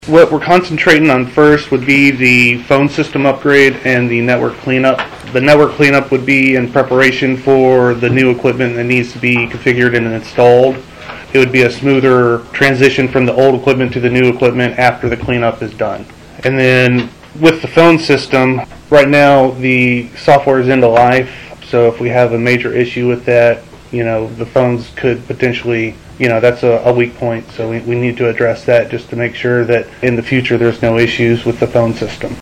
What we're concentrating on first would be the phone system upgrade and the network cleanup. The network cleanup would be in preparation for the new equipment that needs to be configured and installed. It would be a smoother transition from the old equipment to the new equipment after the cleanup is done. And then with the phone system, right now the software is end of life, so if we have a major issue with that, the phones could potentially, that's a weak point, so we need to address that just to make sure that in the future there's no issues with the phone system.